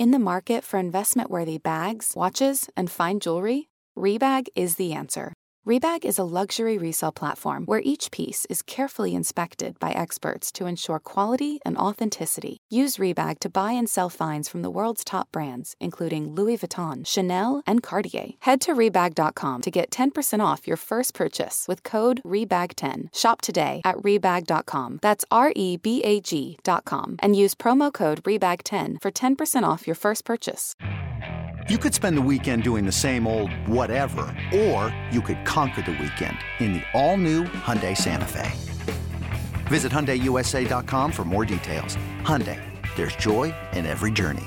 In the market for investment-worthy bags, watches, and fine jewelry, Rebag is the answer. Rebag is a luxury resale platform where each piece is carefully inspected by experts to ensure quality and authenticity. Use Rebag to buy and sell finds from the world's top brands, including Louis Vuitton, Chanel, and Cartier. Head to Rebag.com to get 10% off your first purchase with code REBAG10. Shop today at Rebag.com. That's REBAG.com. And use promo code REBAG10 for 10% off your first purchase. You could spend the weekend doing the same old whatever, or you could conquer the weekend in the all-new Hyundai Santa Fe. Visit HyundaiUSA.com for more details. Hyundai, there's joy in every journey.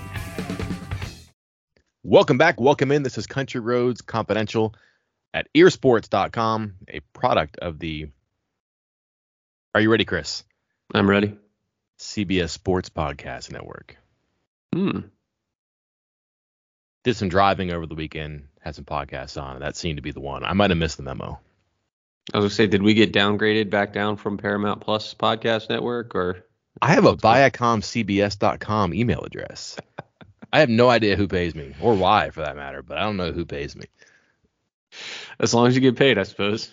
Welcome back. Welcome in. This is Country Roads Confidential at earsports.com, a product of the... Are you ready, Chris? I'm ready. CBS Sports Podcast Network. Did some driving over the weekend, had some podcasts on, and that seemed to be the one. I might have missed the memo. I was going to say, did we get downgraded back down from Paramount Plus Podcast Network? Or I have a ViacomCBS.com email address. I have no idea who pays me, or why for that matter, but I don't know who pays me. As long as you get paid, I suppose.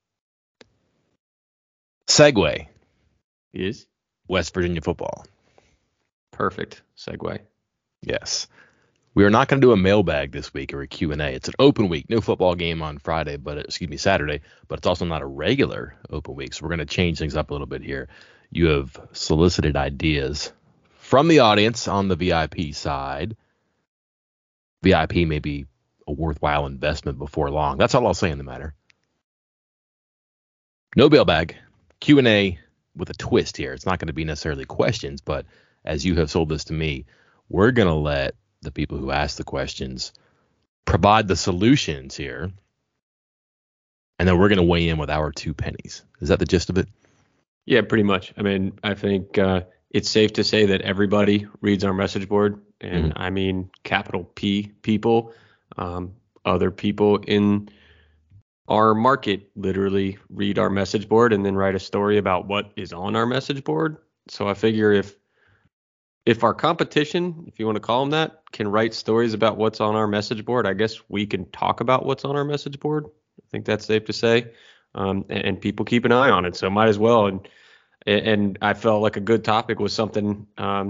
Segue. Yes. West Virginia football. Perfect segue. Yes. We are not going to do a mailbag this week or a Q&A. It's an open week. No football game on Saturday, but it's also not a regular open week. So we're going to change things up a little bit here. You have solicited ideas from the audience on the VIP side. VIP may be a worthwhile investment before long. That's all I'll say in the matter. No mailbag. Q&A with a twist here. It's not going to be necessarily questions, but as you have sold this to me, we're going to let the people who ask the questions provide the solutions here, and then we're going to weigh in with our 2 pennies. Is that the gist of it? Yeah, pretty much. I mean, I think it's safe to say that everybody reads our message board, and I mean capital P people. Other people in our market literally read our message board and then write a story about what is on our message board. So I figure if our competition, if you want to call them that, can write stories about what's on our message board, I guess we can talk about what's on our message board. I think that's safe to say. And people keep an eye on it, so might as well. And I felt like a good topic was something,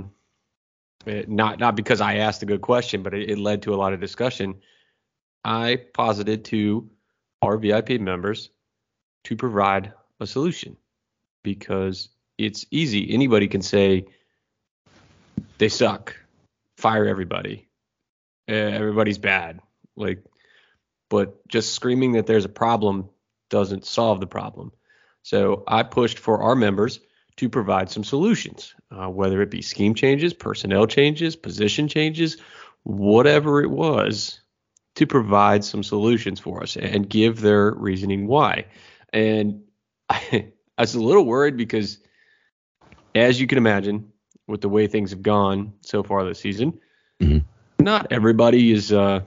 not because I asked a good question, but it led to a lot of discussion. I posited to our VIP members to provide a solution because it's easy. Anybody can say, they suck, fire everybody, everybody's bad. But just screaming that there's a problem doesn't solve the problem. So I pushed for our members to provide some solutions, whether it be scheme changes, personnel changes, position changes, whatever it was, to provide some solutions for us and give their reasoning why. And I was a little worried because, as you can imagine, with the way things have gone so far this season, not everybody is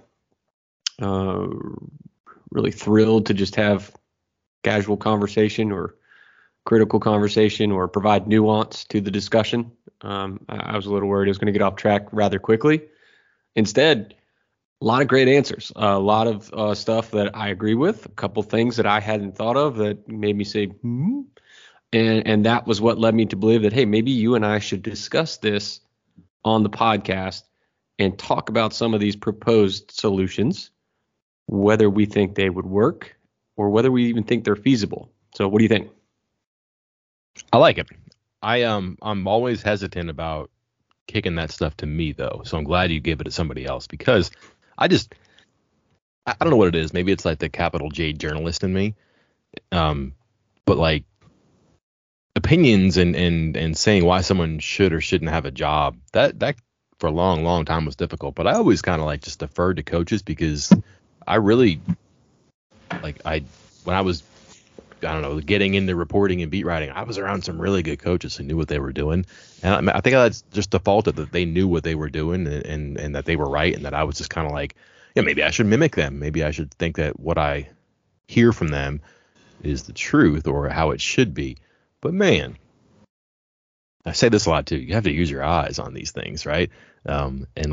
really thrilled to just have casual conversation or critical conversation or provide nuance to the discussion. I was a little worried I was going to get off track rather quickly. Instead, a lot of great answers, a lot of stuff that I agree with, a couple things that I hadn't thought of that made me say, And that was what led me to believe that, hey, maybe you and I should discuss this on the podcast and talk about some of these proposed solutions, whether we think they would work or whether we even think they're feasible. So what do you think? I like it. I'm always hesitant about kicking that stuff to me, though. So I'm glad you gave it to somebody else because I don't know what it is. Maybe it's like the capital J journalist in me. But like, opinions and saying why someone should or shouldn't have a job, that for a long time was difficult. But I always kind of like just deferred to coaches because I really when I was, I don't know, getting into reporting and beat writing, I was around some really good coaches who knew what they were doing. And I think that's just defaulted that they knew what they were doing and that they were right. And that I was just kind of like, yeah, maybe I should mimic them. Maybe I should think that what I hear from them is the truth or how it should be. But man, I say this a lot too. You have to use your eyes on these things, right? And like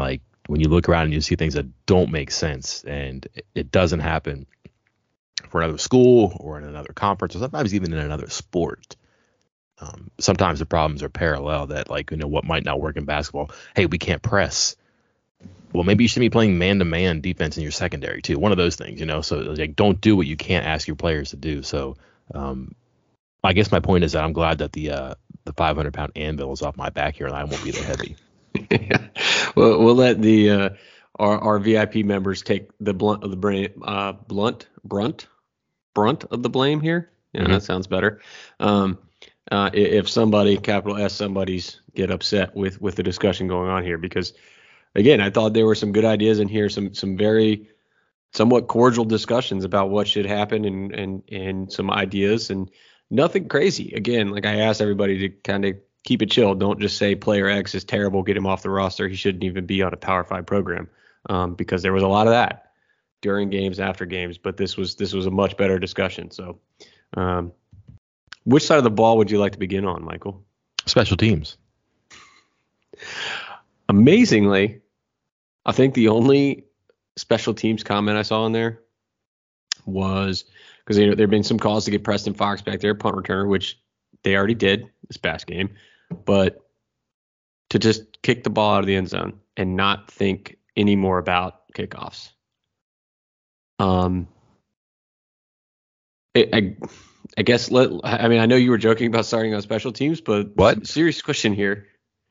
when you look around and you see things that don't make sense, and it doesn't happen for another school or in another conference or sometimes even in another sport. Sometimes the problems are parallel, that like, what might not work in basketball. Hey, we can't press. Well, maybe you should be playing man-to-man defense in your secondary too. One of those things, so like, don't do what you can't ask your players to do. So I guess my point is that I'm glad that the 500-pound anvil is off my back here and I won't be that heavy. Well, we'll let the our VIP members take the brunt of the blame here. Yeah, That sounds better. If somebody, capital S, somebody's get upset with the discussion going on here, because again, I thought there were some good ideas in here, some very somewhat cordial discussions about what should happen and some ideas, and nothing crazy. Again, like I asked everybody to kind of keep it chill. Don't just say player X is terrible, get him off the roster. He shouldn't even be on a Power 5 program, because there was a lot of that during games, after games. But this was a much better discussion. So, which side of the ball would you like to begin on, Michael? Special teams. Amazingly, I think the only special teams comment I saw in there was because there have been some calls to get Preston Fox back there, punt returner, which they already did this past game, but to just kick the ball out of the end zone and not think any more about kickoffs. I guess I know you were joking about starting on special teams, but what? Serious question here.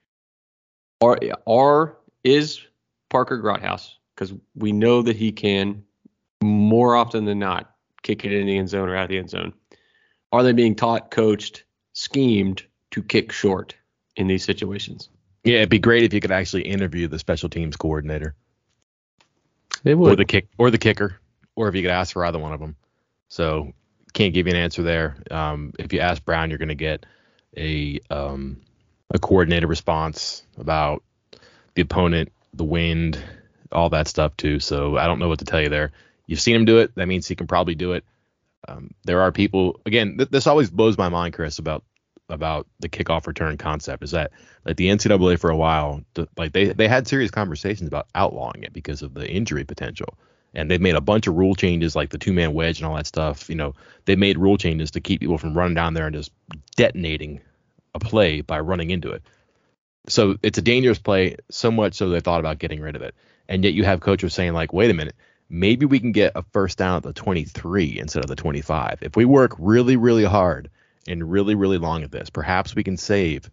Is Parker Grothaus, because we know that he can more often than not kick it in the end zone or out of the end zone. Are they being taught, coached, schemed to kick short in these situations? Yeah, it'd be great if you could actually interview the special teams coordinator. It would. Or the kicker, or if you could ask for either one of them. So can't give you an answer there. If you ask Brown, you're going to get a coordinated response about the opponent, the wind, all that stuff too. So I don't know what to tell you there. You've seen him do it. That means he can probably do it. There are people, again, this always blows my mind, Chris, about the kickoff return concept, is that like the NCAA for a while, like they had serious conversations about outlawing it because of the injury potential. And they've made a bunch of rule changes, like the 2-man wedge and all that stuff. They made rule changes to keep people from running down there and just detonating a play by running into it. So it's a dangerous play, so much so they thought about getting rid of it. And yet you have coaches saying, like, wait a minute, maybe we can get a first down at the 23 instead of the 25. If we work really, really hard and really, really long at this, perhaps we can save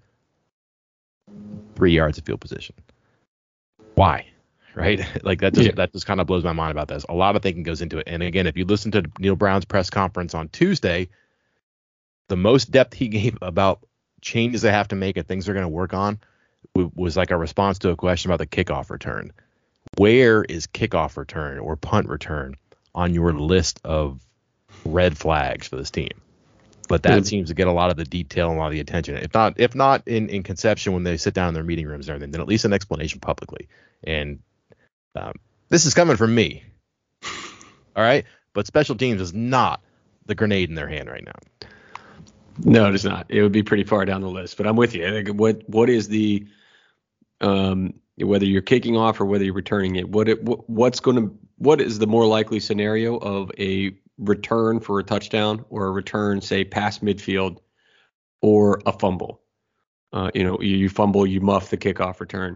3 yards of field position. Why? Right? Like that just kind of blows my mind about this. A lot of thinking goes into it. And again, if you listen to Neil Brown's press conference on Tuesday, the most depth he gave about changes they have to make and things they're going to work on was like a response to a question about the kickoff return. Where is kickoff return or punt return on your list of red flags for this team? But that seems to get a lot of the detail and a lot of the attention. If not in conception when they sit down in their meeting rooms and everything, then at least an explanation publicly. And this is coming from me. All right. But special teams is not the grenade in their hand right now. No, it is not. It would be pretty far down the list. But I'm with you. I think what is the whether you're kicking off or whether you're returning it, what is the more likely scenario of a return for a touchdown or a return, say, past midfield or a fumble? You fumble, you muff the kickoff return.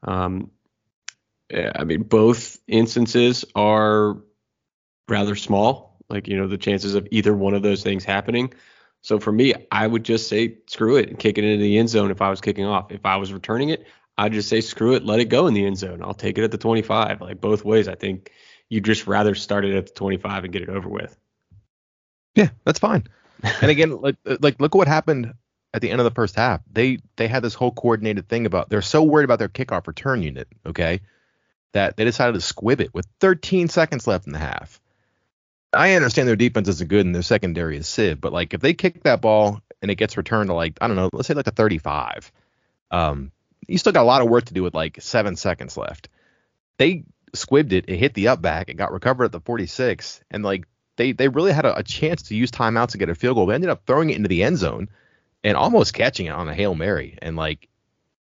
I mean, both instances are rather small. Like, the chances of either one of those things happening. So for me, I would just say screw it and kick it into the end zone if I was kicking off. If I was returning it, I'd just say screw it, let it go in the end zone. I'll take it at the 25. Like both ways, I think you'd just rather start it at the 25 and get it over with. Yeah, that's fine. And again, like look what happened at the end of the first half. They had this whole coordinated thing about they're so worried about their kickoff return unit, okay, that they decided to squib it with 13 seconds left in the half. I understand their defense isn't good and their secondary is sieve, but like if they kick that ball and it gets returned to like, I don't know, let's say like the 35, you still got a lot of work to do with like 7 seconds left. They squibbed it, it hit the up back, it got recovered at the 46, and like they really had a chance to use timeouts to get a field goal. They ended up throwing it into the end zone and almost catching it on a Hail Mary. And like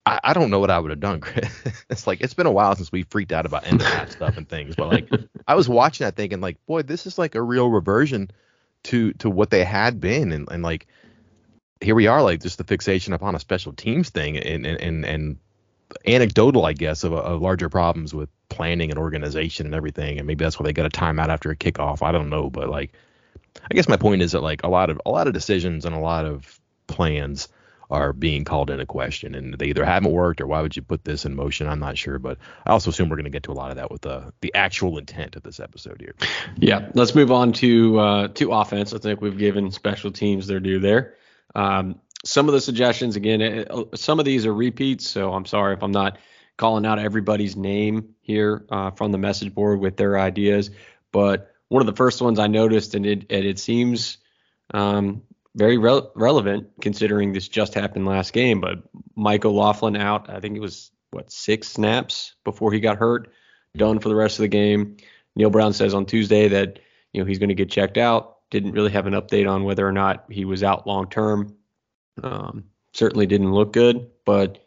I don't know what I would have done, Chris. It's like, it's been a while since we freaked out about end of half stuff and things, but like I was watching that thinking like, boy, this is like a real reversion to what they had been, and like here we are, like just the fixation upon a special teams thing and anecdotal, I guess, of larger problems with planning and organization and everything, and maybe that's why they got a timeout after a kickoff. I don't know, but like I guess my point is that like a lot of decisions and a lot of plans are being called into question, and they either haven't worked or why would you put this in motion? I'm not sure, but I also assume we're going to get to a lot of that with the actual intent of this episode here. Yeah, let's move on to offense. I think we've given special teams their due there. Some of the suggestions, again, some of these are repeats, so I'm sorry if I'm not calling out everybody's name here from the message board with their ideas, but one of the first ones I noticed, and it seems very relevant considering this just happened last game, but Mike O'Loughlin out, I think it was, 6 snaps before he got hurt, done for the rest of the game. Neil Brown says on Tuesday that, he's going to get checked out. Didn't really have an update on whether or not he was out long term. Certainly didn't look good, but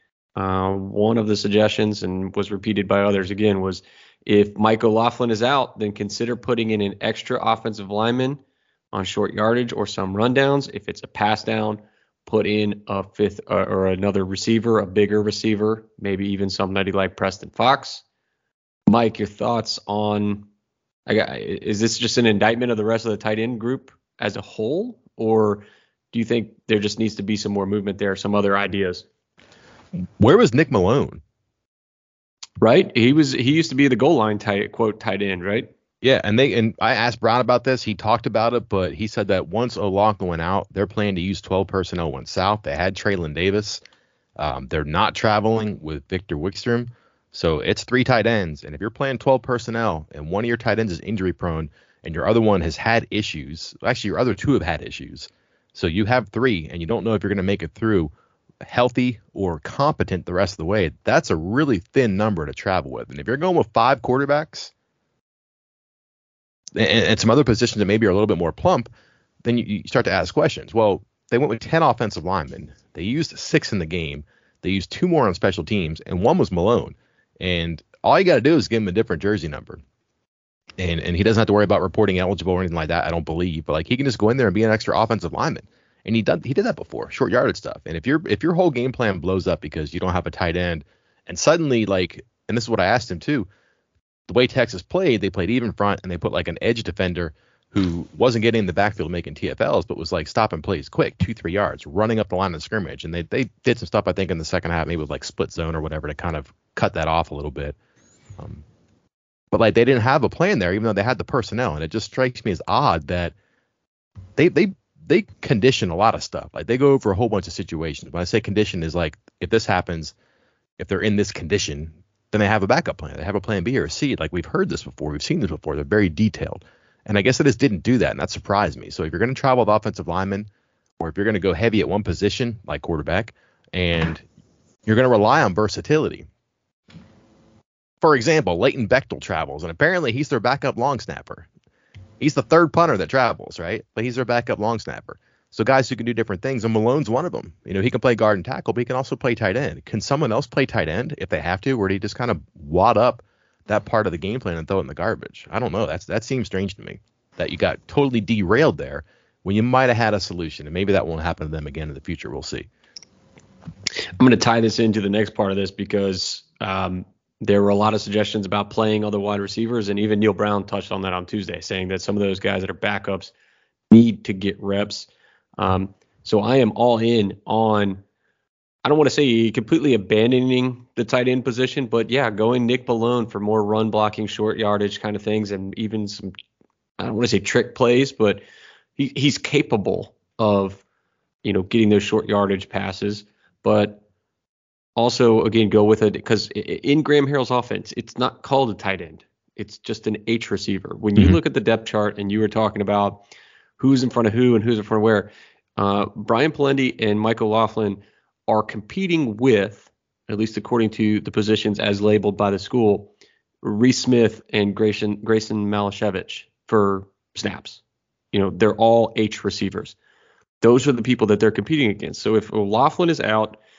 one of the suggestions, and was repeated by others again, was if Mike O'Loughlin is out, then consider putting in an extra offensive lineman on short yardage or some rundowns. If it's a pass down, put in a fifth or another receiver, a bigger receiver, maybe even somebody like Preston Fox. Mike, your thoughts on, is this just an indictment of the rest of the tight end group as a whole, or do you think there just needs to be some more movement there, some other ideas? Where was Nick Malone? Right? He used to be the goal line tight end, right? Yeah, and I asked Brown about this. He talked about it, but he said that once O'Loughlin went out, they're planning to use 12 personnel went south. They had Traylon Davis. They're not traveling with Victor Wickstrom. So it's 3 tight ends. And if you're playing 12 personnel and one of your tight ends is injury prone and your other one has had issues, actually your other 2 have had issues. So you have 3 and you don't know if you're going to make it through healthy or competent the rest of the way. That's a really thin number to travel with. And if you're going with 5 quarterbacks, and some other positions that maybe are a little bit more plump, then you start to ask questions. Well, they went with 10 offensive linemen. They used 6 in the game. They used 2 more on special teams, and 1 was Malone. And all you got to do is give him a different jersey number. And he doesn't have to worry about reporting eligible or anything like that, I don't believe. But like he can just go in there and be an extra offensive lineman. And he did that before, short yardage stuff. And if your whole game plan blows up because you don't have a tight end, and suddenly and this is what I asked him too, the way Texas played, they played even front and they put like an edge defender who wasn't getting in the backfield making TFLs, but was like stopping plays quick, 2-3 yards, running up the line of scrimmage. And they did some stuff, I think, in the second half, maybe with like split zone or whatever to kind of cut that off a little bit. But like they didn't have a plan there, even though they had the personnel. And it just strikes me as odd that they condition a lot of stuff. Like they go over a whole bunch of situations. When I say condition is like, if this happens, if they're in this condition, then they have a backup plan. They have a plan B or C. Like we've heard this before. We've seen this before. They're very detailed. And I guess they just didn't do that. And that surprised me. So if you're going to travel with offensive linemen, or if you're going to go heavy at one position, like quarterback, and you're going to rely on versatility. For example, Leighton Bechtel travels, and apparently he's their backup long snapper. He's the third punter that travels, right? But he's their backup long snapper. So guys who can do different things, and Malone's one of them. He can play guard and tackle, but he can also play tight end. Can someone else play tight end if they have to, or do you just kind of wad up that part of the game plan and throw it in the garbage? I don't know. That seems strange to me, that you got totally derailed there when you might have had a solution, and maybe that won't happen to them again in the future. We'll see. I'm going to tie this into the next part of this because there were a lot of suggestions about playing other wide receivers, and even Neil Brown touched on that on Tuesday, saying that some of those guys that are backups need to get reps. So I am all in on, I don't want to say completely abandoning the tight end position, but yeah, going Nick Malone for more run blocking, short yardage kind of things, and even some, I don't want to say trick plays, but he's capable of, getting those short yardage passes, but also, again, go with it because in Graham Harrell's offense, it's not called a tight end. It's just an H receiver. When you look at the depth chart and you were talking about who's in front of who and who's in front of where, Brian Palendi and Mike O'Loughlin are competing with, at least according to the positions as labeled by the school, Reese Smith and Grayson Malashevich for snaps. They're all H receivers. Those are the people that they're competing against. So if O'Loughlin is out,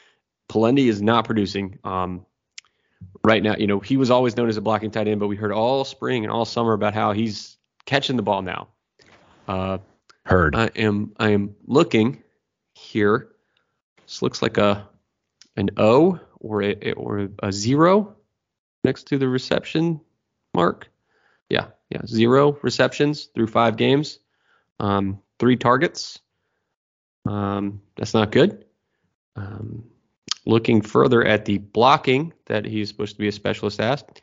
Palendi is not producing right now. He was always known as a blocking tight end, but we heard all spring and all summer about how he's catching the ball now. Heard. I am looking here. This looks like an O or a 0 next to the reception mark. Yeah, 0 receptions through 5 games, 3 targets. That's not good. Looking further at the blocking that he's supposed to be a specialist at,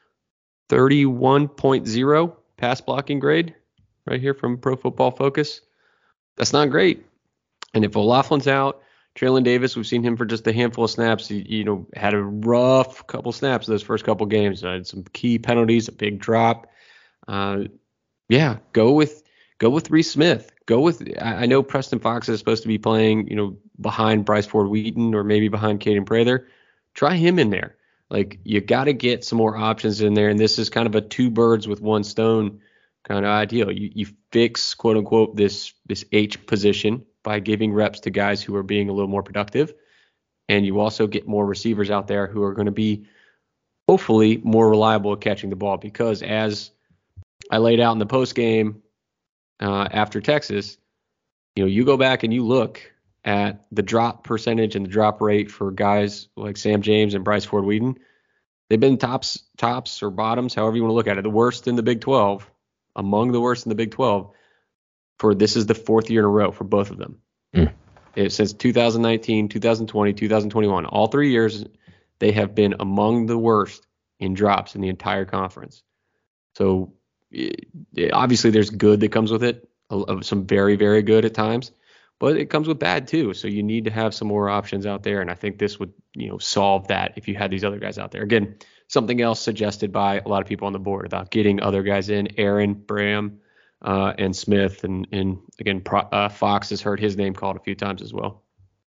31.0 pass blocking grade right here from Pro Football Focus. That's not great. And if O'Loughlin's out, Traylon Davis, we've seen him for just a handful of snaps. He had a rough couple snaps those first couple games. Had some key penalties, a big drop. Go with Reese Smith. I know Preston Fox is supposed to be playing, behind Bryce Ford Wheaton or maybe behind Caden Prather. Try him in there. Like, you got to get some more options in there, and this is kind of a 2 birds with 1 stone kind of ideal. You fix, quote unquote, this H position by giving reps to guys who are being a little more productive, and you also get more receivers out there who are going to be hopefully more reliable at catching the ball, because as I laid out in the post game after Texas, you go back and you look at the drop percentage and the drop rate for guys like Sam James and Bryce Ford Wheaton. They've been tops or bottoms, however you want to look at it, the worst in the Big 12, among the worst in the Big 12. This is the 4th year in a row for both of them. Since 2019, 2020, 2021, all 3 years, they have been among the worst in drops in the entire conference. So obviously there's good that comes with it, some very, very good at times, but it comes with bad too. So you need to have some more options out there. And I think this would, solve that if you had these other guys out there. Again, something else suggested by a lot of people on the board about getting other guys in, Aaron, Bram, and Smith. And again, Fox has heard his name called a few times as well.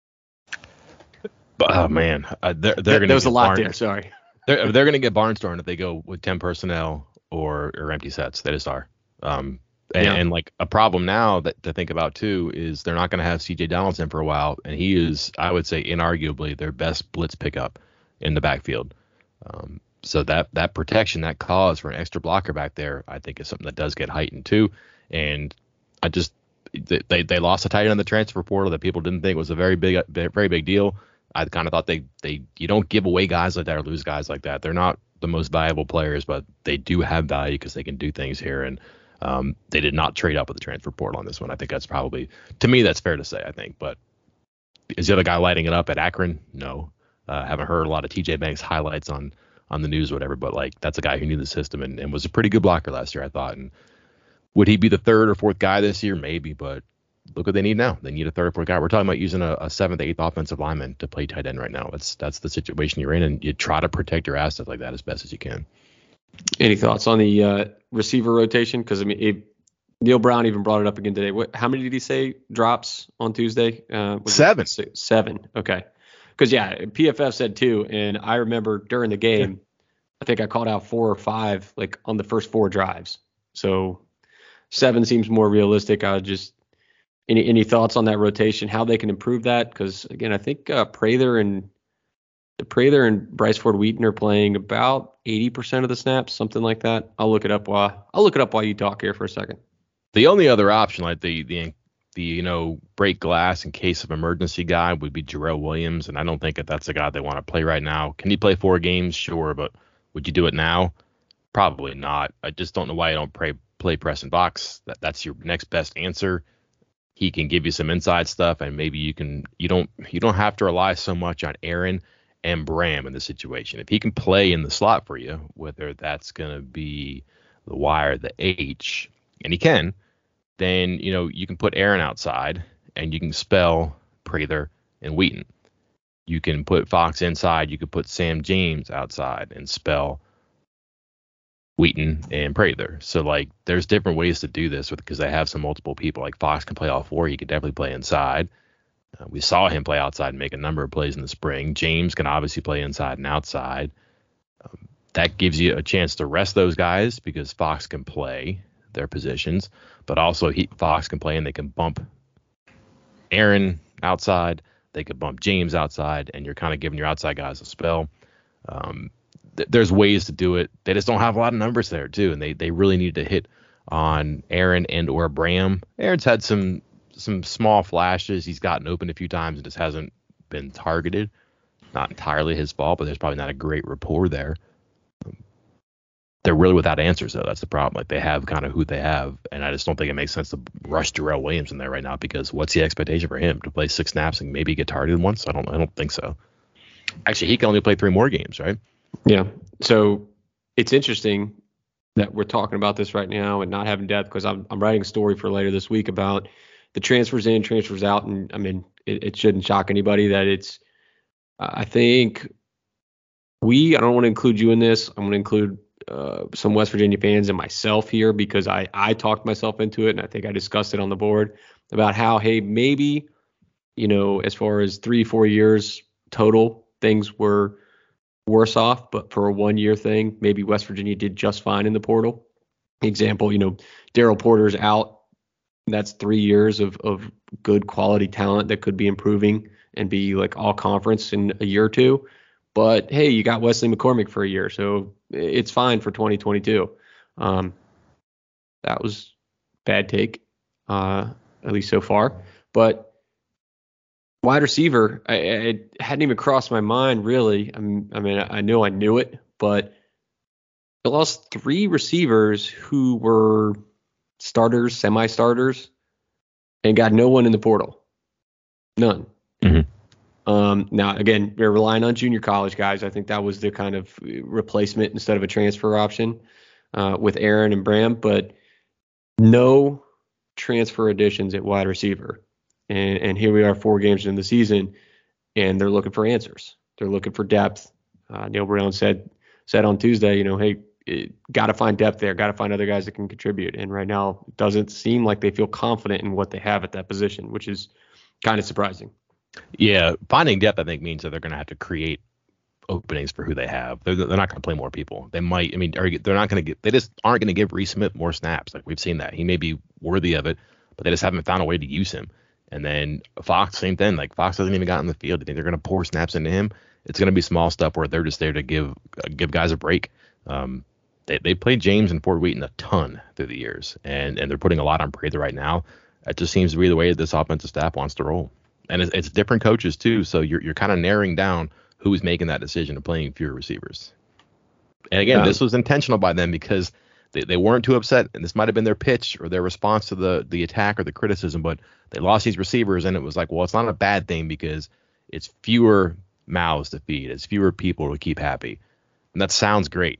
Oh man, they're going to. There's a lot there. Sorry. They're going to get barnstormed if they go with 10 personnel or empty sets. They just are. And like a problem now that to think about too is they're not going to have CJ Donaldson for a while, and he is, I would say, inarguably their best blitz pickup in the backfield. So that protection, that cause for an extra blocker back there, I think is something that does get heightened too. And they lost a tight end in the transfer portal that people didn't think was a very big deal. I kind of thought you don't give away guys like that or lose guys like that. They're not the most valuable players, but they do have value because they can do things here. And they did not trade up with the transfer portal on this one. I think that's probably, to me, that's fair to say, I think. But is the other guy lighting it up at Akron? No. Haven't heard a lot of TJ Banks highlights on the news or whatever, but like that's a guy who knew the system and was a pretty good blocker last year, I thought. And would he be the 3rd or 4th guy this year? Maybe, but look what they need now. They need a 3rd or 4th guy. We're talking about using a 7th, 8th offensive lineman to play tight end right now. That's the situation you're in, and you try to protect your assets like that as best as you can. Any thoughts on the receiver rotation? Because Neil Brown even brought it up again today. How many did he say drops on Tuesday? 7. 7. Okay. Because PFF said 2, and I remember during the game, I think I called out 4 or 5 like on the first 4 drives. So 7 seems more realistic. Any thoughts on that rotation? How they can improve that? Because again, I think Prather and Bryce Ford Wheaton are playing about 80% of the snaps, something like that. I'll look it up while you talk here for a second. The only other option, like the break glass in case of emergency guy, would be Jarrell Williams, and I don't think that's a guy they want to play right now. Can he play 4 games? Sure, but would you do it now? Probably not. I just don't know why you don't play Preston Fox. That's your next best answer. He can give you some inside stuff, and maybe you don't have to rely so much on Aaron and Bram in this situation. If he can play in the slot for you, whether that's going to be the Y or the H, and he can, then you can put Aaron outside and you can spell Prather and Wheaton. You can put Fox inside. You could put Sam James outside and spell Wheaton and Prather. So like there's different ways to do this because they have some multiple people. Like Fox can play all 4. He could definitely play inside. We saw him play outside and make a number of plays in the spring. James can obviously play inside and outside. That gives you a chance to rest those guys because Fox can play their positions, but also Fox can play and they can bump Aaron outside, They could bump James outside, and you're kind of giving your outside guys a spell. There's ways to do it. They just don't have a lot of numbers there, too, and they really need to hit on Aaron and or Bram. Aaron's had some small flashes. He's gotten open a few times and just hasn't been targeted. Not entirely his fault, but there's probably not a great rapport there. They're really without answers, though. That's the problem. Like, they have kind of who they have, and I just don't think it makes sense to rush Jarrell Williams in there right now, because what's the expectation for him? To play 6 snaps and maybe get targeted once? I don't think so. Actually, he can only play 3 more games, right? Yeah. So it's interesting that we're talking about this right now and not having depth, because I'm writing a story for later this week about the transfers in, transfers out, and I mean, it shouldn't shock anybody that it's. I think I don't want to include you in this. I'm going to include some West Virginia fans and myself here, because I talked myself into it, and I think I discussed it on the board about how, hey, maybe, as far as 3-4 years total, things were worse off, but for a 1-year thing, maybe West Virginia did just fine in the portal. Example, Daryl Porter's out. That's 3 years of good quality talent that could be improving and be like all conference in a year or two. But hey, you got Wesley McCormick for a year, so it's fine for 2022. That was bad take, at least so far. But wide receiver, I hadn't even crossed my mind really. I mean, I know I knew it, but they lost 3 receivers who were starters, semi-starters, and got no one in the portal. None. Mm-hmm. Now, again, they're relying on junior college guys. I think that was the kind of replacement instead of a transfer option with Aaron and Bram, but no transfer additions at wide receiver. And here we are 4 games into the season, and they're looking for answers. They're looking for depth. Neil Brown said on Tuesday, hey, got to find depth there, got to find other guys that can contribute. And right now, it doesn't seem like they feel confident in what they have at that position, which is kind of surprising. Yeah, finding depth, I think, means that they're going to have to create openings for who they have. They're not going to play more people. They might. I mean, they're not going to get. They just aren't going to give Reese Smith more snaps. Like, we've seen that. He may be worthy of it, but they just haven't found a way to use him. And then Fox, same thing. Like, Fox hasn't even gotten in the field. They think they're going to pour snaps into him. It's going to be small stuff where they're just there to give guys a break. They played James and Fort Wheaton a ton through the years, and they're putting a lot on Prather right now. It just seems to be the way this offensive staff wants to roll. And it's different coaches too, so you're kind of narrowing down who's making that decision of playing fewer receivers. And again, This was intentional by them, because they weren't too upset, and this might have been their pitch or their response to the attack or the criticism, but they lost these receivers, and it was like, well, it's not a bad thing because it's fewer mouths to feed, it's fewer people to keep happy, and that sounds great.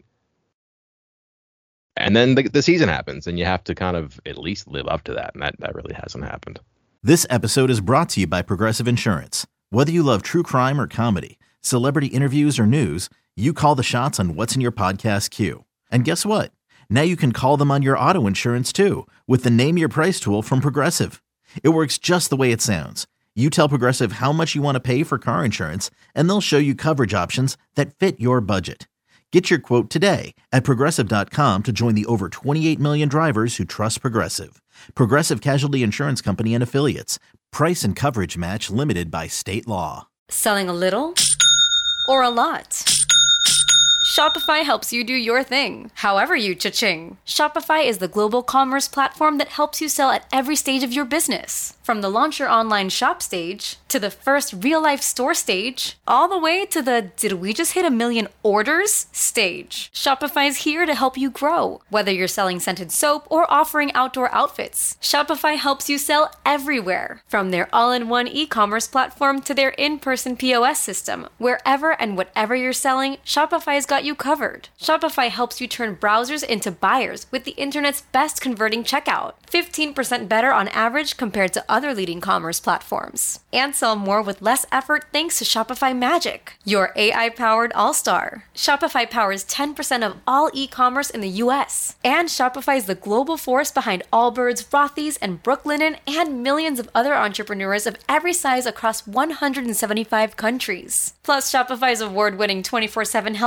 And then the season happens, and you have to kind of at least live up to that, and that really hasn't happened. This episode is brought to you by Progressive Insurance. Whether you love true crime or comedy, celebrity interviews or news, you call the shots on what's in your podcast queue. And guess what? Now you can call them on your auto insurance too, with the Name Your Price tool from Progressive. It works just the way it sounds. You tell Progressive how much you want to pay for car insurance, and they'll show you coverage options that fit your budget. Get your quote today at Progressive.com to join the over 28 million drivers who trust Progressive. Progressive Casualty Insurance Company and Affiliates. Price and coverage match limited by state law. Selling a little or a lot? Shopify helps you do your thing, however you cha-ching. Shopify is the global commerce platform that helps you sell at every stage of your business. From the launch your online shop stage, to the first real-life store stage, all the way to the did we just hit 1 million orders stage. Shopify's here to help you grow. Whether you're selling scented soap or offering outdoor outfits, Shopify helps you sell everywhere. From their all-in-one e-commerce platform to their in-person POS system, wherever and whatever you're selling, Shopify's got you covered. Shopify helps you turn browsers into buyers with the internet's best converting checkout. 15% better on average compared to other leading commerce platforms. And sell more with less effort thanks to Shopify Magic, your AI-powered all-star. Shopify powers 10% of all e-commerce in the US. And Shopify is the global force behind Allbirds, Rothy's, and Brooklinen, and millions of other entrepreneurs of every size across 175 countries. Plus, Shopify's award-winning 24/7 help is there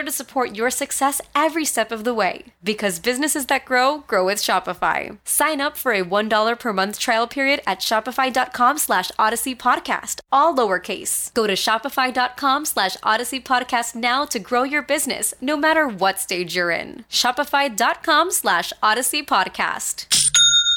to support your success every step of the way. Because businesses that grow, grow with Shopify. Sign up for a $1 per month trial period at shopify.com/Odyssey Podcast, all lowercase. Go to shopify.com/Odyssey Podcast now to grow your business, no matter what stage you're in. Shopify.com/Odyssey Podcast.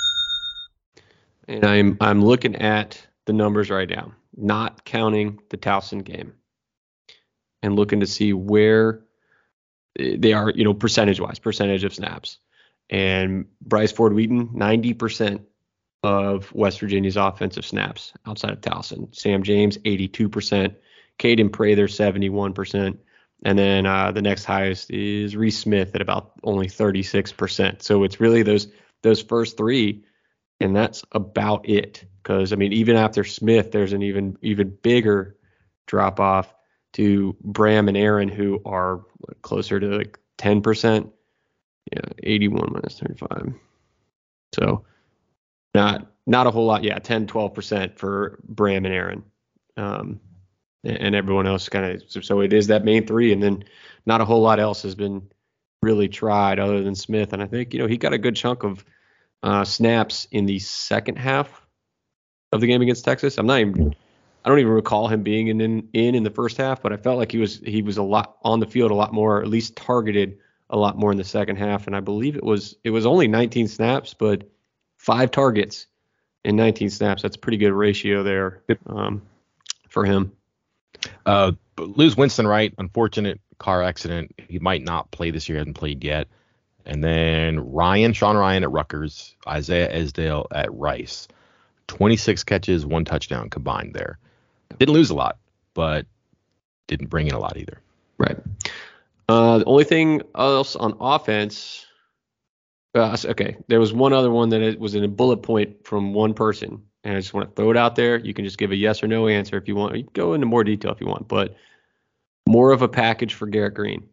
And I'm looking at the numbers right now, not counting the Towson game, and looking to see where they are, percentage of snaps. And Bryce Ford Wheaton, 90% of West Virginia's offensive snaps outside of Towson. Sam James, 82%. Caden Prather, 71%. And then the next highest is Reese Smith at about only 36%. So it's really those first three, and that's about it. Because, even after Smith, there's an even bigger drop-off to Bram and Aaron, who are closer to like 10%. Yeah, 81 minus 35. So not a whole lot. Yeah, 10, 12% for Bram and Aaron. And everyone else kind of, so it is that main three. And then not a whole lot else has been really tried other than Smith. And I think, he got a good chunk of snaps in the second half of the game against Texas. I don't even recall him being in the first half, but I felt like he was a lot on the field, a lot more, at least targeted a lot more in the second half. And I believe it was only 19 snaps, but 5 targets in 19 snaps. That's a pretty good ratio there for him. Lose Winston Wright, unfortunate car accident. He might not play this year, hasn't played yet. And then Sean Ryan at Rutgers, Isaiah Esdale at Rice. 26 catches, 1 touchdown combined there. Didn't lose a lot, but didn't bring in a lot either. Right. The only thing else on offense, okay, there was one other one that it was in a bullet point from one person, and I just want to throw it out there. You can just give a yes or no answer if you want. You can go into more detail if you want, but more of a package for Garrett Green.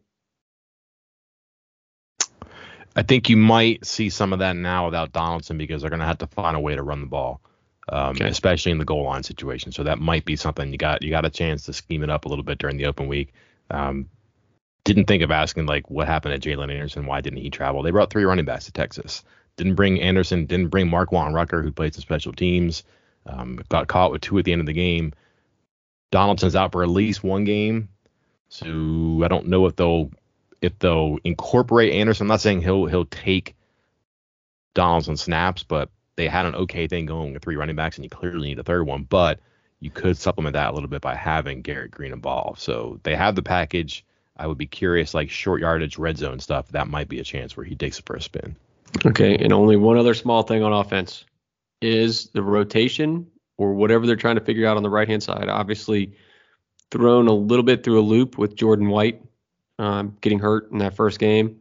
I think you might see some of that now without Donaldson because they're going to have to find a way to run the ball. Especially in the goal line situation. So that might be something you got a chance to scheme it up a little bit during the open week. Didn't think of asking like what happened to Jalen Anderson. Why didn't he travel? They brought 3 running backs to Texas. Didn't bring Anderson. Didn't bring Marquand Rucker, who played some special teams. Got caught with 2 at the end of the game. Donaldson's out for at least 1 game. So I don't know if they'll incorporate Anderson. I'm not saying he'll take Donaldson snaps, but they had an okay thing going with 3 running backs, and you clearly need a third one. But you could supplement that a little bit by having Garrett Green involved. So they have the package. I would be curious, like short yardage, red zone stuff. That might be a chance where he takes it for a spin. Okay, and only one other small thing on offense is the rotation or whatever they're trying to figure out on the right-hand side. Obviously, thrown a little bit through a loop with Jordan White getting hurt in that first game.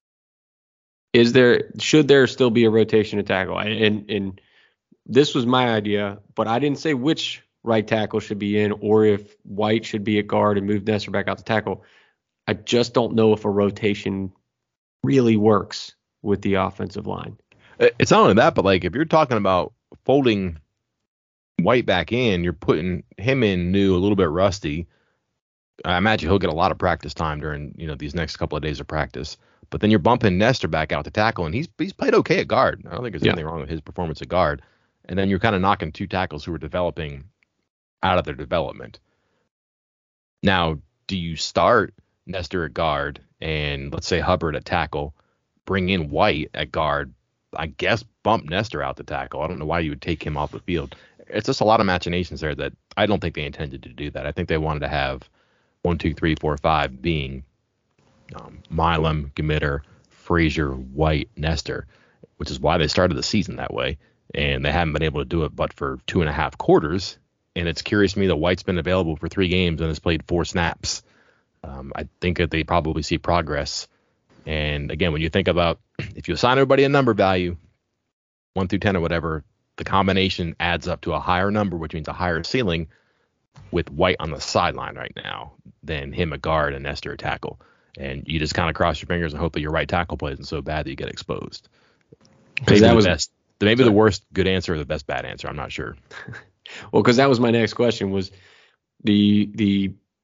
Should there still be a rotation to tackle? And this was my idea, but I didn't say which right tackle should be in or if White should be at guard and move Nestor back out to tackle. I just don't know if a rotation really works with the offensive line. It's not only that, but like if you're talking about folding White back in, you're putting him in new, a little bit rusty. I imagine he'll get a lot of practice time during these next couple of days of practice. But then you're bumping Nestor back out to tackle, and he's played okay at guard. I don't think there's anything wrong with his performance at guard. And then you're kind of knocking 2 tackles who are developing out of their development. Now, do you start Nestor at guard and let's say Hubbard at tackle, bring in White at guard, I guess bump Nestor out to tackle? I don't know why you would take him off the field. It's just a lot of machinations there that I don't think they intended to do that. I think they wanted to have 1, 2, 3, 4, 5 being Milam, Gmitter, Frazier, White, Nestor, which is why they started the season that way. And they haven't been able to do it but for 2.5 quarters. And it's curious to me that White's been available for 3 games and has played 4 snaps. I think that they probably see progress. And again, when you think about if you assign everybody a number value, 1 through 10 or whatever, the combination adds up to a higher number, which means a higher ceiling with White on the sideline right now than him at guard and Nestor at tackle. And you just kind of cross your fingers and hope that your right tackle plays isn't so bad that you get exposed. Maybe that was the worst good answer or the best bad answer. I'm not sure. Well, because that was my next question was the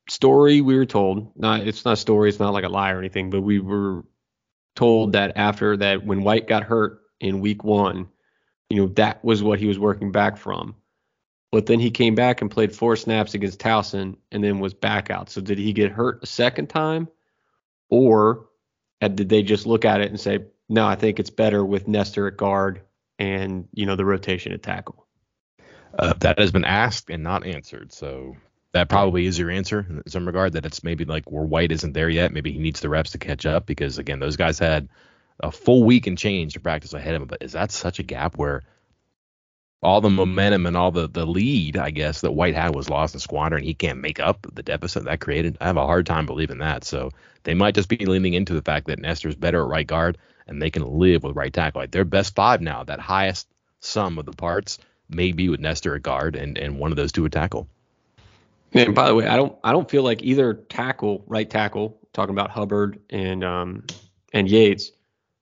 story we were told, it's not a story, it's not like a lie or anything, but we were told that after that, when White got hurt in week 1, that was what he was working back from. But then he came back and played 4 snaps against Towson and then was back out. So did he get hurt a second time? Or did they just look at it and say, no, I think it's better with Nestor at guard and, the rotation at tackle? That has been asked and not answered. So that probably is your answer in some regard, that it's maybe like where White isn't there yet. Maybe he needs the reps to catch up because, again, those guys had a full week and change to practice ahead of him. But is that such a gap where all the momentum and all the lead, I guess, that White had was lost and squandered, and he can't make up the deficit that created? I have a hard time believing that. So they might just be leaning into the fact that Nestor's better at right guard and they can live with right tackle. Like their best 5 now, that highest sum of the parts may be with Nestor at guard and one of those 2 at tackle. And by the way, I don't feel like either right tackle, talking about Hubbard and Yates,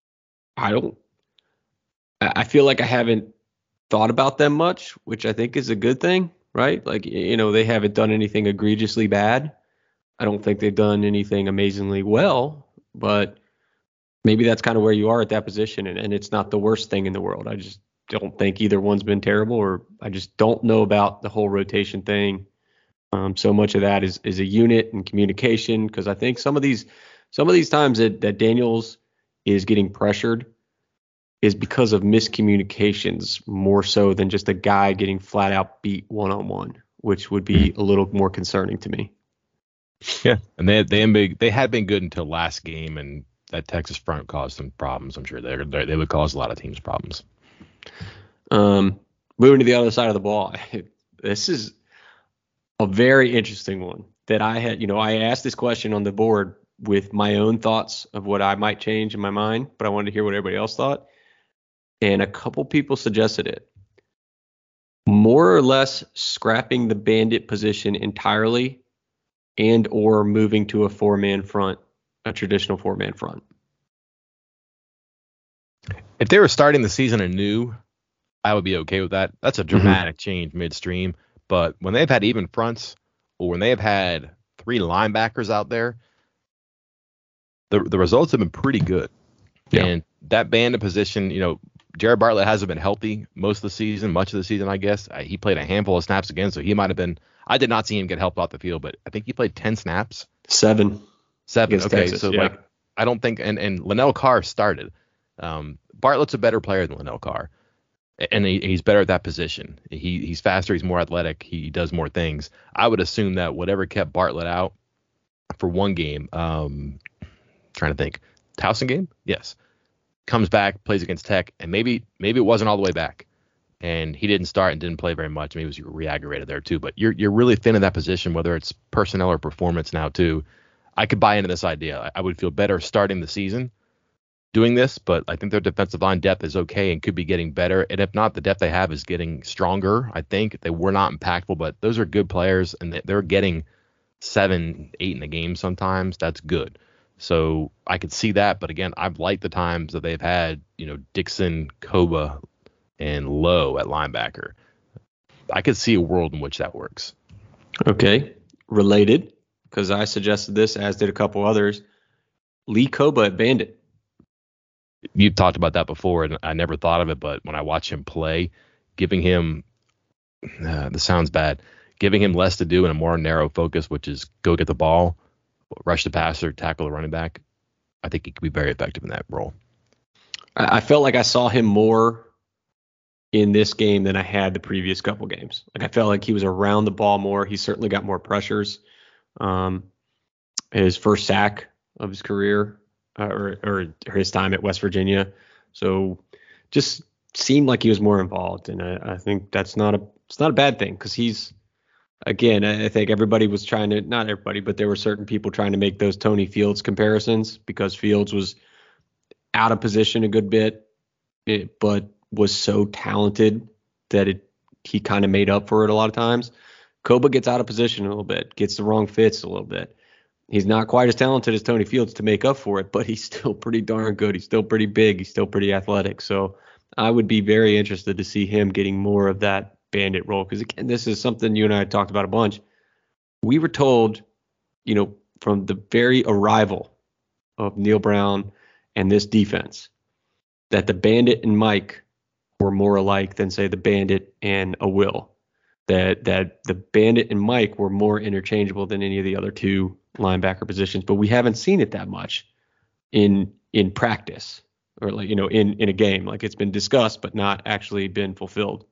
I feel like I haven't thought about them much, which I think is a good thing, right? Like, they haven't done anything egregiously bad. I don't think they've done anything amazingly well, but maybe that's kind of where you are at that position, and it's not the worst thing in the world. I just don't think either one's been terrible, or I just don't know about the whole rotation thing. So much of that is a unit and communication, because I think some of these times that Daniels is getting pressured is because of miscommunications more so than just a guy getting flat out beat one-on-one, which would be a little more concerning to me. Yeah, and they had been good until last game, and that Texas front caused some problems. I'm sure they would cause a lot of teams problems. Moving to the other side of the ball, this is a very interesting one that I had. I asked this question on the board with my own thoughts of what I might change in my mind, but I wanted to hear what everybody else thought. And a couple people suggested it. More or less scrapping the bandit position entirely and or moving to a 4-man front, a traditional 4-man front. If they were starting the season anew, I would be okay with that. That's a dramatic change midstream. But when they've had even fronts, or when they've had 3 linebackers out there, the results have been pretty good. Yeah. And that bandit position, Jared Bartlett hasn't been healthy much of the season, I guess. He played a handful of snaps again, so he might have been. I did not see him get helped off the field, but I think he played 10 snaps. 7. Okay, Texas, so yeah. I don't think, and Linnell Carr started. Bartlett's a better player than Linnell Carr, and he's better at that position. He's faster, he's more athletic, he does more things. I would assume that whatever kept Bartlett out for one game, trying to think, Towson game, yes. Comes back, plays against Tech, and maybe it wasn't all the way back, and he didn't start and didn't play very much. Maybe he was re-aggravated there too. But you're really thin in that position, whether it's personnel or performance now too. I could buy into this idea. I would feel better starting the season doing this, but I think their defensive line depth is okay and could be getting better. And if not, the depth they have is getting stronger. I think they were not impactful, but those are good players, and they're getting 7, 8 in a game sometimes. That's good. So I could see that, but again, I've liked the times that they've had, Dixon, Koba, and Lowe at linebacker. I could see a world in which that works. Okay, related, because I suggested this, as did a couple others. Lee Koba at bandit. You've talked about that before, and I never thought of it, but when I watch him play, giving him, this sounds bad, giving him less to do and a more narrow focus, which is go get the ball, rush the passer, tackle the running back, I think he could be very effective in that role. I felt like I saw him more in this game than I had the previous couple games. Like I felt like he was around the ball more. He certainly got more pressures. His first sack of his career, or his time at West Virginia. So just seemed like he was more involved, and I think it's not a bad thing, because he's. Again, I think everybody was trying to, not everybody, but there were certain people trying to make those Tony Fields comparisons, because Fields was out of position a good bit, but was so talented that he kind of made up for it a lot of times. Koba gets out of position a little bit, gets the wrong fits a little bit. He's not quite as talented as Tony Fields to make up for it, but he's still pretty darn good. He's still pretty big. He's still pretty athletic. So I would be very interested to see him getting more of that bandit role, because again, this is something you and I had talked about a bunch. We were told from the very arrival of Neal Brown and this defense, that the Bandit and Mike were more alike than, say, the Bandit and a Will. That the Bandit and Mike were more interchangeable than any of the other two linebacker positions, but we haven't seen it that much in practice, or in a game. Like, it's been discussed but not actually been fulfilled.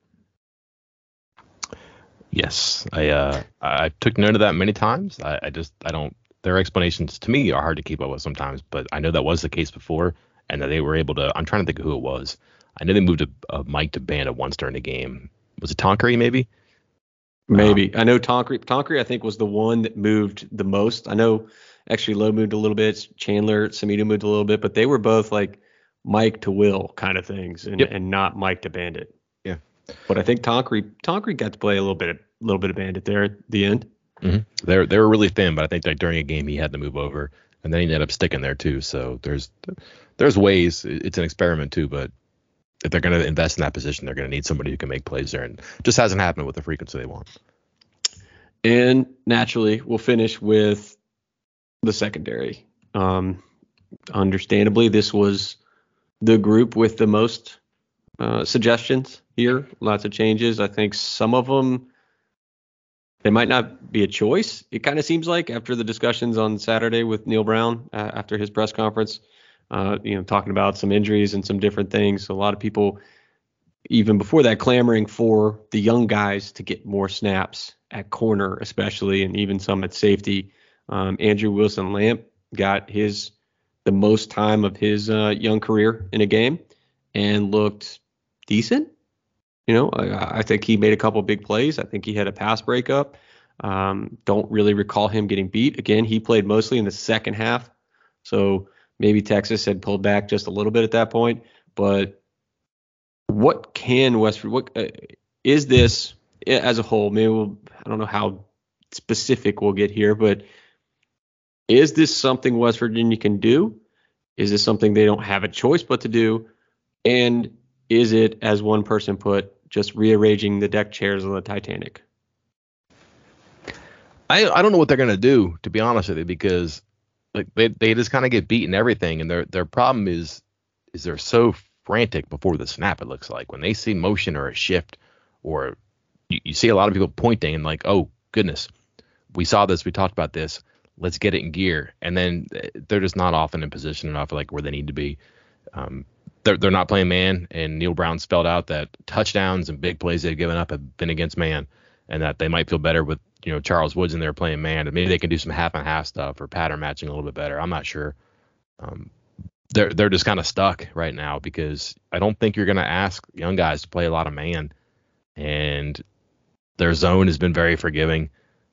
Yes, I took note of that many times. I don't. Their explanations to me are hard to keep up with sometimes, but I know that was the case before, and that they were able to. I'm trying to think of who it was. I know they moved a Mike to Bandit once during the game. Was it Tonkery maybe? Maybe. I know Tonkery, I think, was the one that moved the most. I know actually Lowe moved a little bit. Chandler, Samito moved a little bit, but they were both like Mike to Will kind of things, and not Mike to Bandit. Yeah. But I think Tonkery got to play a little bit of Bandit there at the end. Mm-hmm. They were really thin, but I think that during a game he had to move over, and then he ended up sticking there too. So there's ways. It's an experiment too, but if they're going to invest in that position, they're going to need somebody who can make plays there, and just hasn't happened with the frequency they want. And naturally, we'll finish with the secondary. Understandably, this was the group with the most suggestions here. Lots of changes. I think some of them, they might not be a choice. It kind of seems like after the discussions on Saturday with Neal Brown after his press conference, talking about some injuries and some different things. A lot of people, even before that, clamoring for the young guys to get more snaps at corner, especially, and even some at safety. Andrew Wilson-Lamp got the most time of his young career in a game and looked decent. I think he made a couple big plays. I think he had a pass breakup. Don't really recall him getting beat. Again, he played mostly in the second half, so maybe Texas had pulled back just a little bit at that point. But what can what is this as a whole? Maybe I don't know how specific we'll get here, but is this something West Virginia can do? Is this something they don't have a choice but to do? And is it, as one person put, just rearranging the deck chairs on the Titanic? I don't know what they're going to do, to be honest with you, because like they just kind of get beaten everything, and their problem is they're so frantic before the snap. It looks like when they see motion or a shift, or you see a lot of people pointing and like, oh goodness, we saw this, we talked about this, let's get it in gear, and then they're just not often in position enough like where they need to be. They're not playing man, and Neal Brown spelled out that touchdowns and big plays they've given up have been against man, and that they might feel better with Charles Woods in there playing man, and maybe they can do some half and half stuff or pattern matching a little bit better. I'm not sure. They're just kind of stuck right now because I don't think you're going to ask young guys to play a lot of man, and their zone has been very forgiving.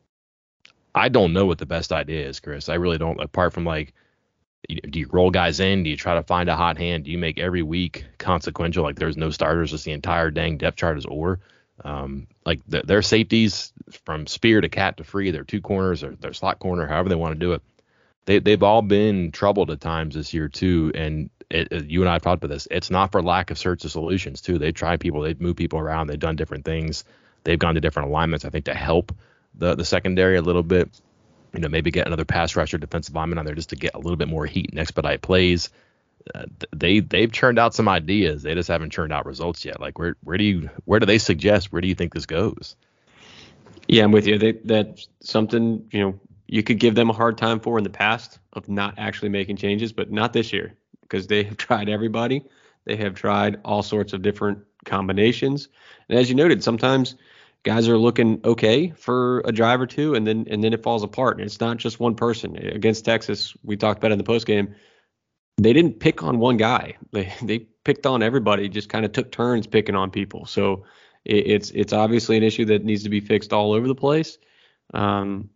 I don't know what the best idea is, Chris. I really don't. Apart from like, do you roll guys in? Do you try to find a hot hand? Do you make every week consequential? Like there's no starters, just the entire dang depth chart is or. Like their safeties from spear to cat to free, their two corners or their slot corner, however they want to do it. They've all been troubled at times this year too. And you and I have talked about this. It's not for lack of search of solutions too. They've tried people, they've moved people around, they've done different things. They've gone to different alignments, I think, to help the secondary a little bit. Maybe get another pass rusher, defensive lineman on there just to get a little bit more heat and expedite plays. They've churned out some ideas. They just haven't churned out results yet. Like where do they suggest? Where do you think this goes? Yeah, I'm with you. That's something you could give them a hard time for in the past of not actually making changes, but not this year because they have tried everybody. They have tried all sorts of different combinations, and as you noted, sometimes guys are looking okay for a drive or two, and then it falls apart. And it's not just one person. Against Texas, we talked about it in the postgame. They didn't pick on one guy. They picked on everybody, just kind of took turns picking on people. So it's obviously an issue that needs to be fixed all over the place. And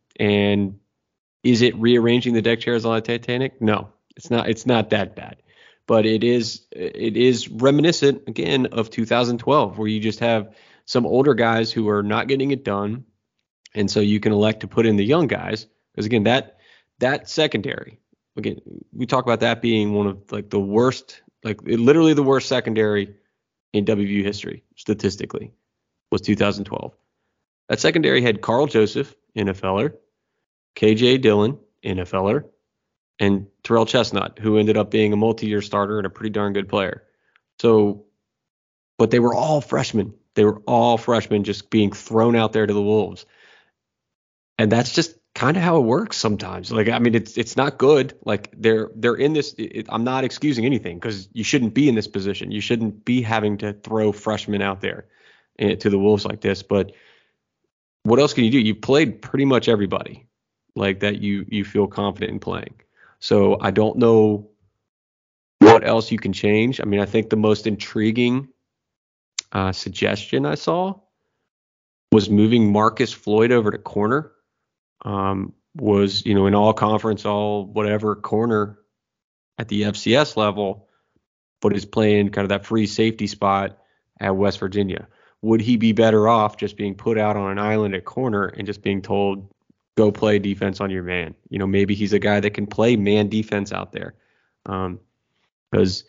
is it rearranging the deck chairs on the Titanic? No, it's not. It's not that bad. But it is reminiscent, again, of 2012, where you just have some older guys who are not getting it done. And so you can elect to put in the young guys. Because, again, that secondary, again, we talk about that being one of like the worst, like literally the worst secondary in WVU history, statistically, was 2012. That secondary had Carl Joseph, NFLer, KJ Dillon, NFLer, and Terrell Chestnut, who ended up being a multi-year starter and a pretty darn good player. So, but they were all freshmen. They were all freshmen just being thrown out there to the Wolves. And that's just kind of how it works sometimes. Like, I mean, it's not good. Like they're in this. I'm not excusing anything because you shouldn't be in this position. You shouldn't be having to throw freshmen out there to the Wolves like this. But what else can you do? You played pretty much everybody like that. You feel confident in playing. So I don't know what else you can change. I mean, I think the most intriguing suggestion I saw was moving Marcus Floyd over to corner. Was, an all conference, all whatever corner at the FCS level, but is playing kind of that free safety spot at West Virginia. Would he be better off just being put out on an island at corner and just being told, go play defense on your man? Maybe he's a guy that can play man defense out there. Because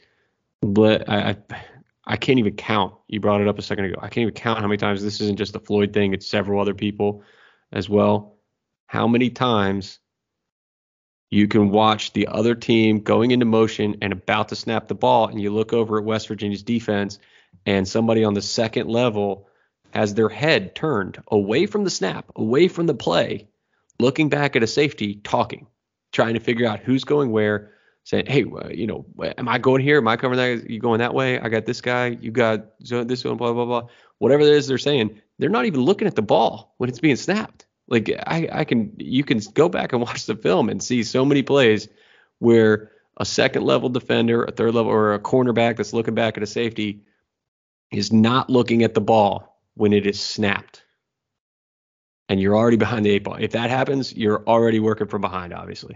I can't even count. You brought it up a second ago. I can't even count how many times this isn't just a Floyd thing. It's several other people as well. How many times you can watch the other team going into motion and about to snap the ball, and you look over at West Virginia's defense, and somebody on the second level has their head turned away from the snap, away from the play, looking back at a safety, talking, trying to figure out who's going where, saying, hey, am I going here? Am I covering that? You going that way? I got this guy. You got this one, blah, blah, blah. Whatever it is they're saying, they're not even looking at the ball when it's being snapped. Like you can go back and watch the film and see so many plays where a second level defender, a third level, or a cornerback that's looking back at a safety is not looking at the ball when it is snapped. And you're already behind the 8 ball. If that happens, you're already working from behind, obviously.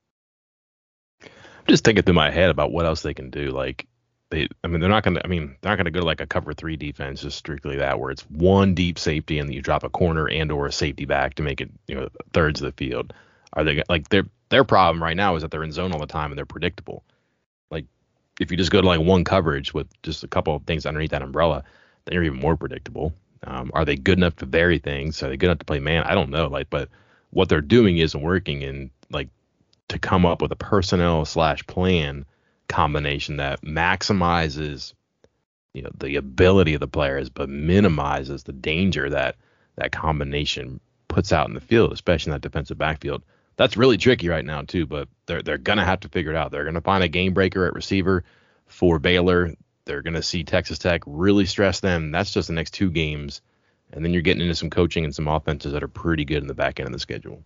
I'm just thinking through my head about what else they can do. Like they're not going to go to like a cover 3 defense, just strictly that, where it's one deep safety and you drop a corner and or a safety back to make it, thirds of the field. Are they like their problem right now is that they're in zone all the time and they're predictable. Like if you just go to like one coverage with just a couple of things underneath that umbrella, then you're even more predictable. Are they good enough to vary things? Are they good enough to play man? I don't know. But what they're doing isn't working, and to come up with a personnel / plan combination that maximizes the ability of the players but minimizes the danger that combination puts out in the field, especially in that defensive backfield. That's really tricky right now too, but they're gonna have to figure it out. They're gonna find a game breaker at receiver for Baylor. They're gonna see Texas Tech really stress them. That's just the next 2 games, and then you're getting into some coaching and some offenses that are pretty good in the back end of the schedule.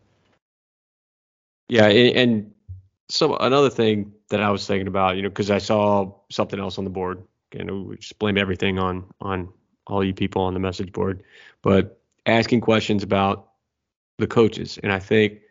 Yeah, and so another thing that I was thinking about, because I saw something else on the board, we just blame everything on all you people on the message board, but asking questions about the coaches. And I think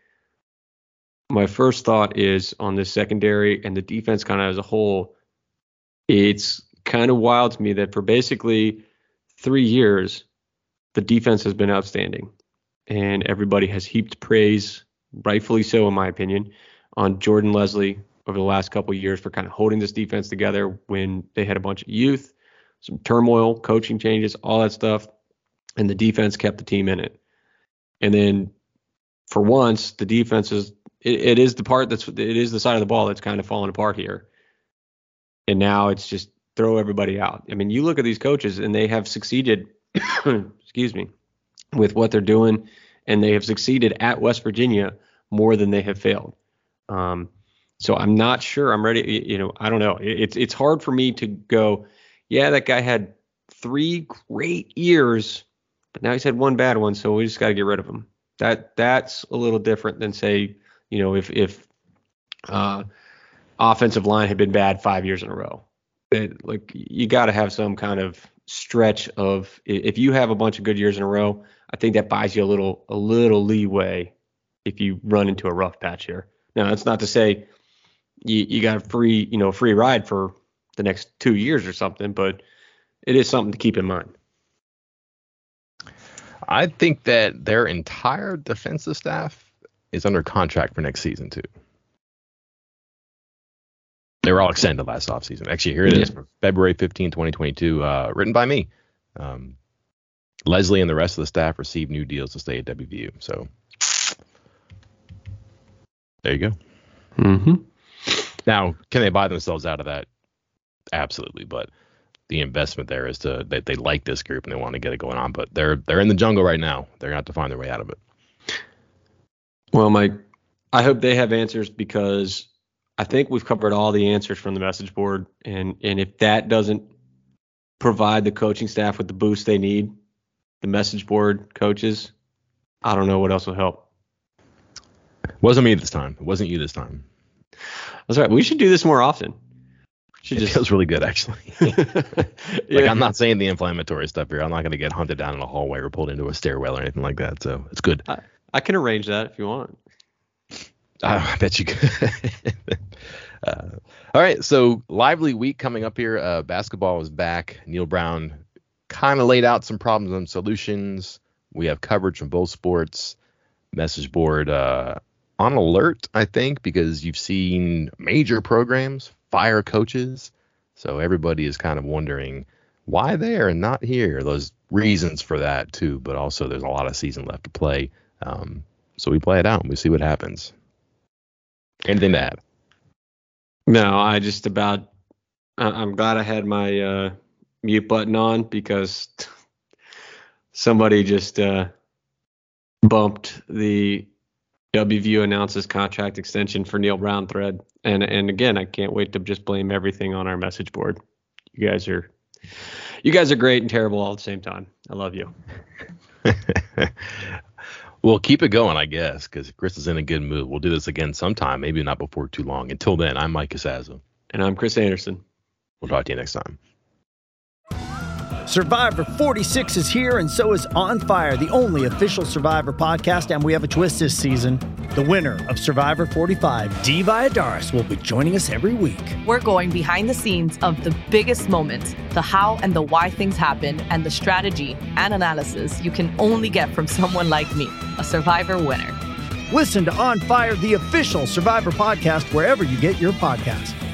my first thought is on the secondary and the defense kind of as a whole. It's kind of wild to me that for basically 3 years, the defense has been outstanding, and everybody has heaped praise, rightfully so in my opinion, on Jordan Leslie over the last couple of years for kind of holding this defense together when they had a bunch of youth, some turmoil, coaching changes, all that stuff, and the defense kept the team in it. And then for once, the defense is it is the side of the ball that's kind of falling apart here. And now it's just throw everybody out. I mean, you look at these coaches and they have succeeded, excuse me, with what they're doing, and they have succeeded at West Virginia more than they have failed. So I'm not sure I'm ready. I don't know. It's hard for me to go, yeah, that guy had 3 great years, but now he's had 1 bad one, so we just got to get rid of him. That's a little different than say, if offensive line had been bad 5 years in a row. You got to have some kind of stretch of, if you have a bunch of good years in a row, I think that buys you a little leeway if you run into a rough patch here. Now, that's not to say you got a free ride for the next 2 years or something, but it is something to keep in mind. I think that their entire defensive staff is under contract for next season too. They were all extended last offseason. Actually, here it is, February 15, 2022, written by me. Leslie and the rest of the staff received new deals to stay at WVU. So There you go. Mm-hmm. Now, can they buy themselves out of that? Absolutely, but the investment there is that they like this group and they want to get it going on. But they're in the jungle right now. They're going to have to find their way out of it. Well, Mike, I hope they have answers, because I think we've covered all the answers from the message board. And if that doesn't provide the coaching staff with the boost they need, the message board coaches, I don't know what else will help. It wasn't me this time. It wasn't you this time. That's right. We should do this more often. It feels really good, actually. Yeah. I'm not saying the inflammatory stuff here. I'm not going to get hunted down in a hallway or pulled into a stairwell or anything like that. So it's good. I can arrange that if you want. I bet you could. All right. So lively week coming up here. Basketball is back. Neil Brown kind of laid out some problems and solutions. We have coverage from both sports. Message board on alert, I think, because you've seen major programs fire coaches. So everybody is kind of wondering why there and not here. There's reasons for that too, but also there's a lot of season left to play. So we play it out and we see what happens. Anything to add? No, I'm glad I had my mute button on, because somebody just bumped the WVU announces contract extension for Neil Brown thread. And again, I can't wait to just blame everything on our message board. You guys are great and terrible all at the same time. I love you. Well, keep it going, I guess, because Chris is in a good mood. We'll do this again sometime, maybe not before too long. Until then, I'm Mike Casazza. And I'm Chris Anderson. We'll talk to you next time. Survivor 46 is here, and so is On Fire, the only official Survivor podcast, and we have a twist this season. The winner of Survivor 45, Dee Valladares, will be joining us every week. We're going behind the scenes of the biggest moments, the how and the why things happen, and the strategy and analysis you can only get from someone like me, a Survivor winner. Listen to On Fire, the official Survivor podcast, wherever you get your podcasts.